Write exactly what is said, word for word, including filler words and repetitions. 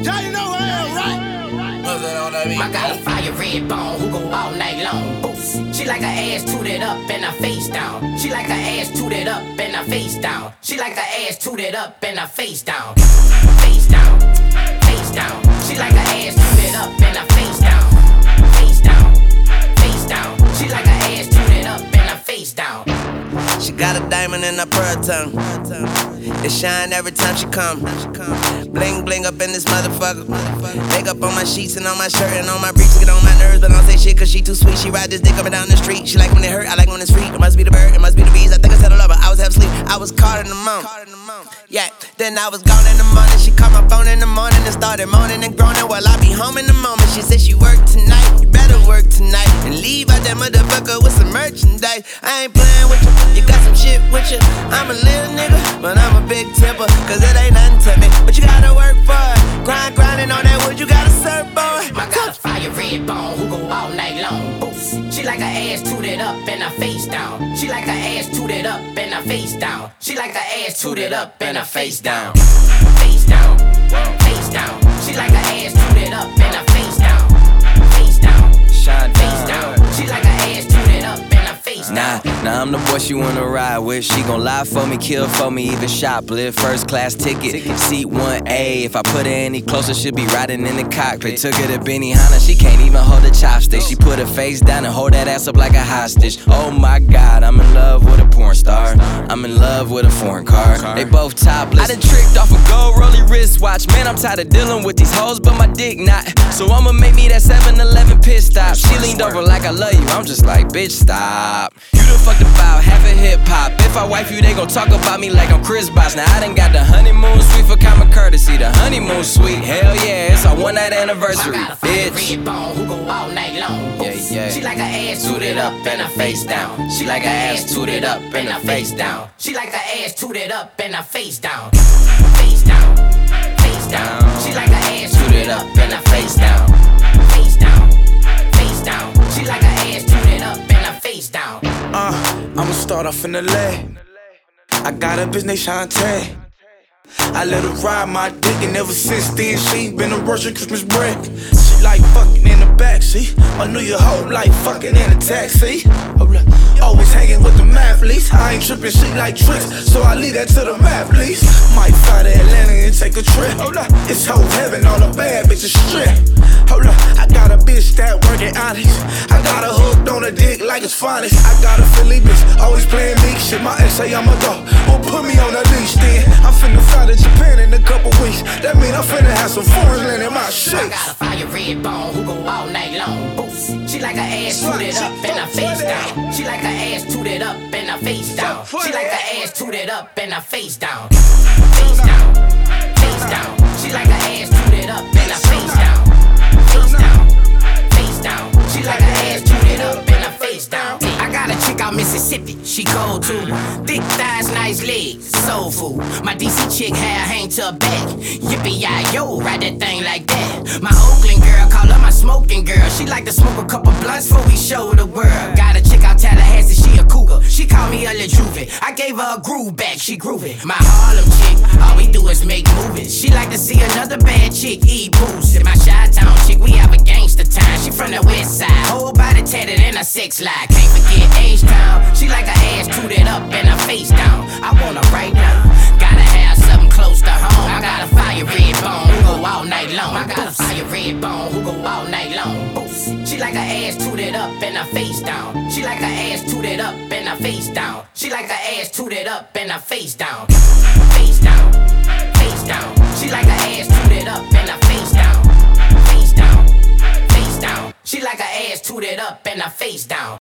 Yeah, you know who I am, right? What's that on that beat? I got a fire red bone who go all night long. Boost. She like her ass tooted up and her face down. She like her ass tooted up and her face down. She like her ass tooted up and her face down. Face down, face down. She like her ass tooted up and her face down. Face down, face down. She like her ass tooted up and her face down. She got a diamond in her pearl tongue. It shine every time she come. Bling bling up in this motherfucker. Makeup on my sheets and on my shirt and on my briefs. Get on my nerves, but I don't say shit cause she too sweet. She ride this dick up and down the street. She like when it hurt, I like when it's free. It must be the bird, it must be the bees. I think I said I love her, I was half asleep. I was caught in the moment. Yeah, then I was gone in the morning. She called my phone in the morning and started moaning and groaning while I be home in the moment. She said she worked tonight, you better work tonight and leave out that motherfucker with some merchandise. I ain't playing with you, you got some shit with you. I'm a little nigga, but I'm a big tipper, cause it ain't nothing to me. But you gotta work for it, grind, grinding on that wood, you gotta serve, boy. I got a fire red bone who go all night long. Boost. She like her ass tooted up and her face down. She like her ass tooted up and her face down. She like her ass tooted up and her face down. Face down, face down. She like her ass tooted up and her face down. Face down, face down. She like her ass tooted up and her face down. Nah, nah, I'm the boy she wanna ride with. She gon' lie for me, kill for me, even shoplift. First class ticket, seat one A. If I put her any closer, she'll be riding in the cockpit. Took her to Benihana, she can't even hold a chopstick. She put her face down and hold that ass up like a hostage. Oh my God, I'm in love with a porn star. I'm in love with a foreign car. They both topless. I done tricked off a gold rolly wristwatch. Man, I'm tired of dealing with these hoes, but my dick not. So I'ma make me that seven eleven pit stop. She leaned over like I love you. I'm just like, bitch, stop. You done fucked about half a hip hop. If I wife you, they gon' talk about me like I'm Chris Bosh. Now I done got the honeymoon suite for common courtesy. The honeymoon suite, hell yeah, it's our one night anniversary, I got a bitch. red bone who go all night long. Yeah, yeah. She like her ass tooted up and her face down. She like her ass tooted up and her face down. She like her ass tooted up and her face down. Face down, face down. She like her ass tooted up and her face down. Face down, face down. She like her ass tooted up and her face down. Uh, I'ma start off in L A. I got a bitch named Shantae. I let her ride my dick, and ever since then she been a Russian Christmas break. She like fucking in the backseat. I knew your whole life fucking in a taxi. Always hanging with the mathletes. I ain't tripping, she like tricks, so I leave that to the mathletes. Might fly to Atlanta and take a trip. It's whole heaven, all the bad bitches strip. Hold up, I got a bitch that working honest. I got her hooked on a dick like it's finest. I got a Philly bitch, always playing me shit. My ex say I'ma go, well put me on a leash then. I'm finna fly to Japan in a couple weeks. That mean I'm finna have some foreign land in my shit. I got a fire red bone who go all night long. Boost. She like her ass tooted up and her face down. She like her ass tooted up and her face down. She like her ass tooted up and her face down. Face down, face down. She like her ass tooted up and her face down. Face down, face down. She like her ass tooted up and her face down. I got a chick out Mississippi, she cold too. Thick thighs, nice legs, soul food. My D C chick hair hang to her back. Yippee-yi-yo, ride that thing like that. My Oakland girl, call her my smoking girl. She like to smoke a couple blunts before we show the world. Got a chick out Tallahassee, she a cougar. She call me a LaJuve. I gave her a groove back, she groovy. My Harlem chick, all we do is make movies. She like to see another bad chick eat boost. And my Chi-Town chick, we have a gangster time. She from the west side, whole body tatted in her sex lie. Can't forget H-Town. She like her ass tooted up and her face down. I want her right now. Gotta have something close to home. I got a fire red bone who go all night long. I got a fire red bone who go all night long. Boost. She like her ass tooted up and her face down. She like her ass tooted up and her face down. She like her ass tooted up and her face down. Face down, face down. She like